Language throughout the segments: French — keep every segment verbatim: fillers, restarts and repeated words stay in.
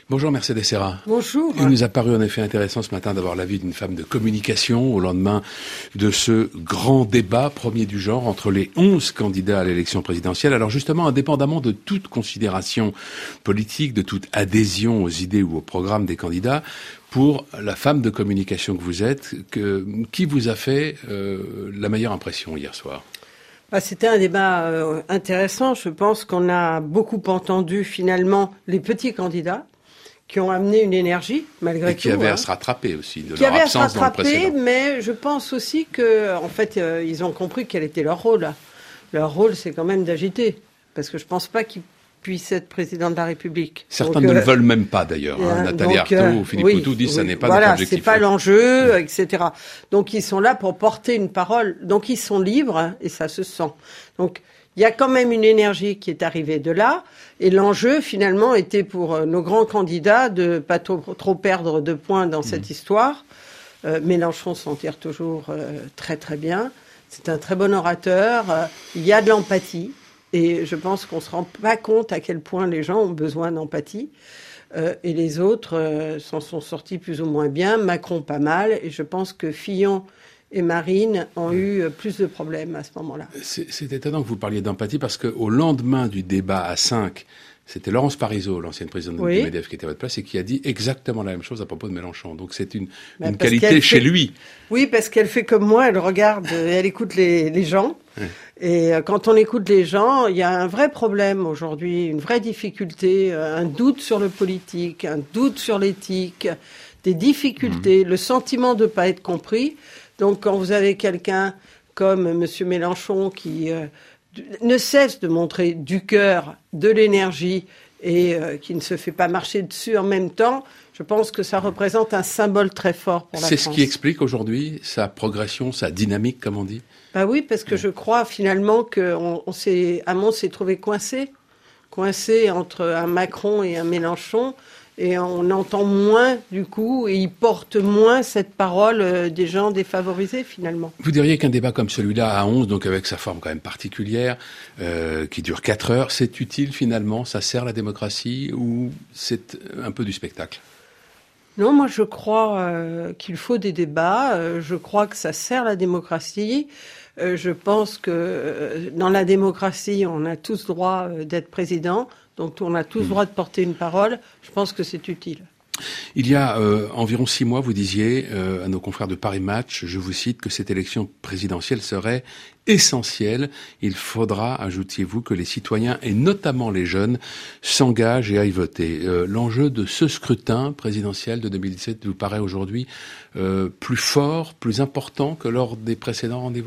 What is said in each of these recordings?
Bonjour Mercedes Serra. Bonjour. Il nous a paru en effet intéressant ce matin d'avoir l'avis d'une femme de communication au lendemain de ce grand débat, premier du genre, entre les onze candidats à l'élection présidentielle. Alors justement, indépendamment de toute considération politique, de toute adhésion aux idées ou au programme des candidats, pour la femme de communication que vous êtes, que, qui vous a fait euh, la meilleure impression hier soir ? Bah, c'était un débat euh, intéressant. Je pense qu'on a beaucoup entendu finalement les petits candidats qui ont amené une énergie, malgré tout. Et qui avaient hein. à se rattraper aussi, de qui leur avaient absence à se rattraper, dans le précédent. Mais je pense aussi que, en fait, euh, ils ont compris quel était leur rôle. Leur rôle, c'est quand même d'agiter. Parce que je pense pas qu'ils puissent être président de la République. Certains donc, ne euh, le veulent même pas, d'ailleurs. Hein. Euh, Nathalie donc, Arthaud euh, ou Philippe oui, Poutou disent que oui, ça n'est pas voilà, notre objectif. c'est pas l'enjeu, mmh. et cetera. Donc, ils sont là pour porter une parole. Donc, ils sont libres, hein, et ça se sent. Donc, il y a quand même une énergie qui est arrivée de là. Et l'enjeu, finalement, était pour nos grands candidats de pas trop, trop perdre de points dans mmh. cette histoire. Euh, Mélenchon s'en tire toujours euh, très, très bien. C'est un très bon orateur. Euh, il y a de l'empathie. Et je pense qu'on ne se rend pas compte à quel point les gens ont besoin d'empathie. Euh, et les autres euh, s'en sont sortis plus ou moins bien. Macron, pas mal. Et je pense que Fillon et Marine ont eu plus de problèmes à ce moment-là. C'est, c'est étonnant que vous parliez d'empathie parce qu'au lendemain du débat à cinq, c'était Laurence Parisot, l'ancienne présidente oui. du M E D E F, qui était à votre place et qui a dit exactement la même chose à propos de Mélenchon. Donc c'est une, ben une qualité chez fait... lui. Oui, parce qu'elle fait comme moi, elle regarde et elle écoute les, les gens. Oui. Et quand on écoute les gens, il y a un vrai problème aujourd'hui, une vraie difficulté, un doute sur le politique, un doute sur l'éthique, des difficultés, mmh. le sentiment de ne pas être compris. Donc quand vous avez quelqu'un comme M. Mélenchon qui euh, ne cesse de montrer du cœur, de l'énergie et euh, qui ne se fait pas marcher dessus en même temps, je pense que ça représente un symbole très fort pour la C'est France. Ce qui explique aujourd'hui sa progression, sa dynamique, comme on dit. Bah oui, parce que ouais. je crois finalement qu'on on s'est, Hamon s'est trouvé coincé, coincé entre un Macron et un Mélenchon. Et on entend moins, du coup, et ils portent moins cette parole euh, des gens défavorisés, finalement. Vous diriez qu'un débat comme celui-là, à onze, donc avec sa forme quand même particulière, euh, qui dure quatre heures, c'est utile, finalement? Ça sert la démocratie ou c'est un peu du spectacle? Non, moi, je crois euh, qu'il faut des débats. Euh, je crois que ça sert la démocratie. Euh, je pense que euh, dans la démocratie, on a tous droit euh, d'être président. Donc on a tous le droit de porter une parole. Je pense que c'est utile. Il y a euh, environ six mois, vous disiez euh, à nos confrères de Paris Match, je vous cite, que cette élection présidentielle serait essentielle. Il faudra, ajoutiez-vous, que les citoyens, et notamment les jeunes, s'engagent et aillent voter. Euh, l'enjeu de ce scrutin présidentiel de deux mille dix-sept vous paraît aujourd'hui euh, plus fort, plus important que lors des précédents rendez-vous ?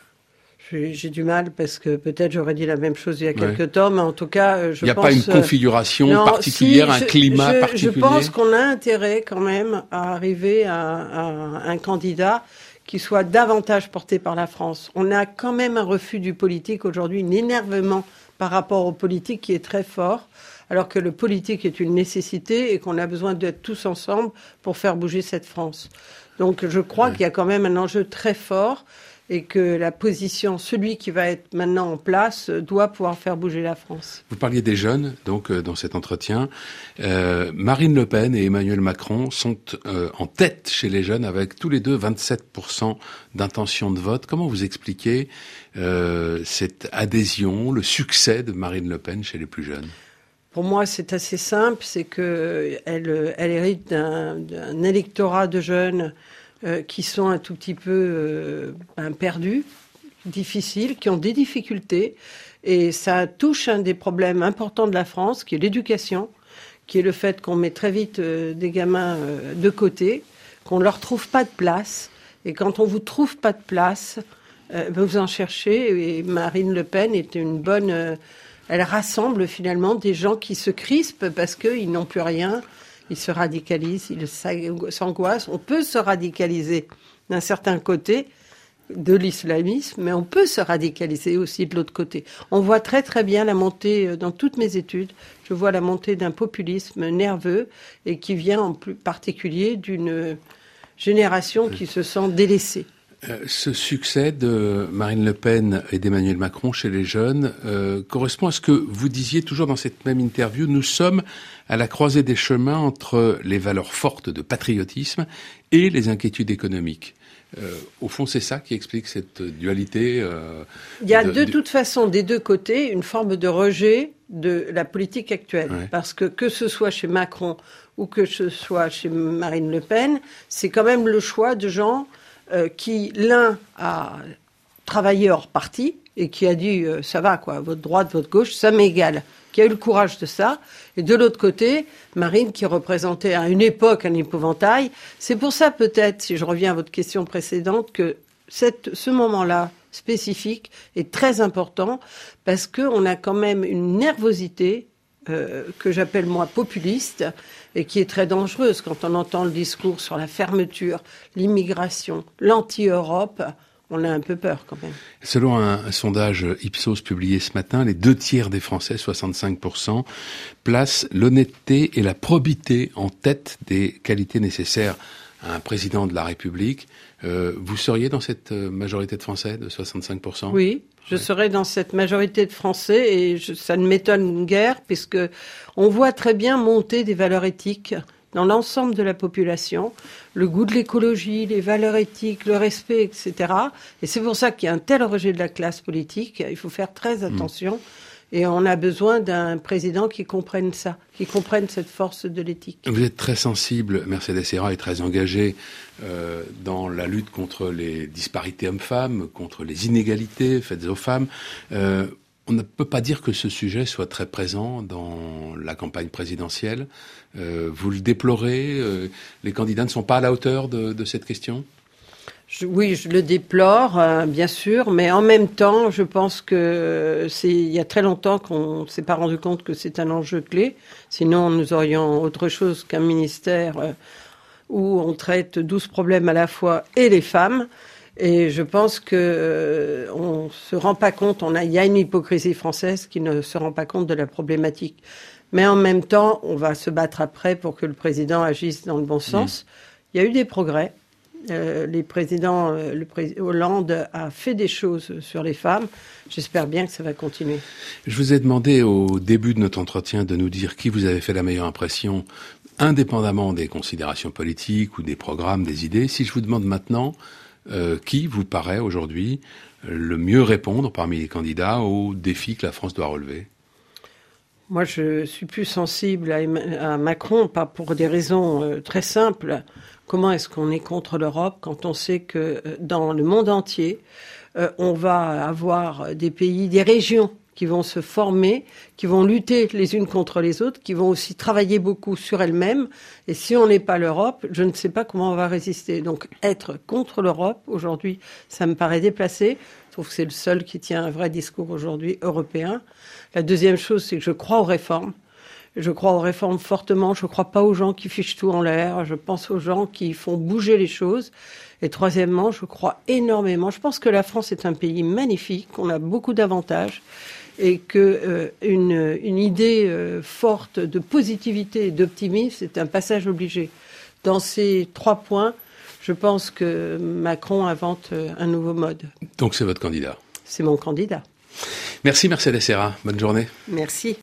J'ai, j'ai du mal parce que peut-être j'aurais dit la même chose il y a quelque ouais. temps, mais en tout cas, je pense... Il n'y a pense, pas une configuration non, particulière, si, un climat je, particulier. Je pense qu'on a intérêt quand même à arriver à, à un candidat qui soit davantage porté par la France. On a quand même un refus du politique aujourd'hui, un énervement par rapport au politique qui est très fort, alors que le politique est une nécessité et qu'on a besoin d'être tous ensemble pour faire bouger cette France. Donc je crois ouais. qu'il y a quand même un enjeu très fort et que la position, celui qui va être maintenant en place, doit pouvoir faire bouger la France. Vous parliez des jeunes, donc, euh, dans cet entretien. Euh, Marine Le Pen et Emmanuel Macron sont euh, en tête chez les jeunes, avec tous les deux vingt-sept pour cent d'intention de vote. Comment vous expliquez euh, cette adhésion, le succès de Marine Le Pen chez les plus jeunes ? Pour moi, c'est assez simple, c'est qu'elle elle hérite d'un, d'un électorat de jeunes Euh, qui sont un tout petit peu euh, ben, perdus, difficiles, qui ont des difficultés. Et ça touche un des problèmes importants de la France, qui est l'éducation, qui est le fait qu'on met très vite euh, des gamins euh, de côté, qu'on ne leur trouve pas de place. Et quand on vous trouve pas de place, euh, vous en cherchez. Et Marine Le Pen est une bonne... Euh, elle rassemble finalement des gens qui se crispent parce qu'ils n'ont plus rien. Ils se radicalisent, ils s'angoissent. On peut se radicaliser d'un certain côté de l'islamisme, mais on peut se radicaliser aussi de l'autre côté. On voit très très bien la montée, dans toutes mes études, je vois la montée d'un populisme nerveux et qui vient en plus particulier d'une génération qui se sent délaissée. Euh, ce succès de Marine Le Pen et d'Emmanuel Macron chez les jeunes euh, correspond à ce que vous disiez toujours dans cette même interview. Nous sommes à la croisée des chemins entre les valeurs fortes de patriotisme et les inquiétudes économiques. Euh, au fond, c'est ça qui explique cette dualité. Euh, Il y a de, de de... toute façon des deux côtés une forme de rejet de la politique actuelle. Ouais. Parce que que ce soit chez Macron ou que ce soit chez Marine Le Pen, c'est quand même le choix de gens euh, qui, l'un a travaillé hors parti et qui a dit euh, ça va quoi, votre droite, votre gauche, ça m'égale, qui a eu le courage de ça. Et de l'autre côté, Marine qui représentait à une époque un épouvantail. C'est pour ça peut-être, si je reviens à votre question précédente, que cette, ce moment-là spécifique est très important parce qu'on a quand même une nervosité euh, que j'appelle moi populiste et qui est très dangereuse quand on entend le discours sur la fermeture, l'immigration, l'anti-Europe. On a un peu peur quand même. Selon un, un sondage Ipsos publié ce matin, les deux tiers des Français, soixante-cinq pour cent, placent l'honnêteté et la probité en tête des qualités nécessaires à un président de la République. Euh, vous seriez dans cette majorité de Français de soixante-cinq pour cent ? Oui, je ouais. serais dans cette majorité de Français et je, ça ne m'étonne guère puisque on voit très bien monter des valeurs éthiques dans l'ensemble de la population, le goût de l'écologie, les valeurs éthiques, le respect, et cetera. Et c'est pour ça qu'il y a un tel rejet de la classe politique. Il faut faire très attention. Mmh. Et on a besoin d'un président qui comprenne ça, qui comprenne cette force de l'éthique. Vous êtes très sensible, Mercedes Serra, et très engagée euh, dans la lutte contre les disparités hommes-femmes, contre les inégalités faites aux femmes. Euh, On ne peut pas dire que ce sujet soit très présent dans la campagne présidentielle. Euh, vous le déplorez euh, Les candidats ne sont pas à la hauteur de, de cette question ? je, Oui, je le déplore, euh, bien sûr, mais en même temps, je pense que c'est il y a très longtemps qu'on ne s'est pas rendu compte que c'est un enjeu clé. Sinon, nous aurions autre chose qu'un ministère euh, où on traite douze problèmes à la fois et les femmes. Et je pense que euh, on se rend pas compte, on a, il y a une hypocrisie française qui ne se rend pas compte de la problématique. Mais en même temps, on va se battre après pour que le président agisse dans le bon sens. Mmh. Il y a eu des progrès. Euh, les présidents, euh, le président Hollande a fait des choses sur les femmes. J'espère bien que ça va continuer. Je vous ai demandé au début de notre entretien de nous dire qui vous avait fait la meilleure impression, indépendamment des considérations politiques ou des programmes, des idées. Si je vous demande maintenant, Euh, qui vous paraît aujourd'hui le mieux répondre parmi les candidats aux défis que la France doit relever ? Moi, je suis plus sensible à, à Macron, pas pour des raisons euh, très simples. Comment est-ce qu'on est contre l'Europe quand on sait que euh, dans le monde entier, euh, on va avoir des pays, des régions qui vont se former, qui vont lutter les unes contre les autres, qui vont aussi travailler beaucoup sur elles-mêmes. Et si on n'est pas l'Europe, je ne sais pas comment on va résister. Donc être contre l'Europe, aujourd'hui, ça me paraît déplacé. Je trouve que c'est le seul qui tient un vrai discours aujourd'hui européen. La deuxième chose, c'est que je crois aux réformes. Je crois aux réformes fortement. Je ne crois pas aux gens qui fichent tout en l'air. Je pense aux gens qui font bouger les choses. Et troisièmement, je crois énormément. Je pense que la France est un pays magnifique. On a beaucoup d'avantages. Et que euh, une, une idée euh, forte de positivité et d'optimisme, c'est un passage obligé. Dans ces trois points, je pense que Macron invente euh, un nouveau mode. Donc c'est votre candidat ? C'est mon candidat. Merci Mercedes Serra. Bonne journée. Merci.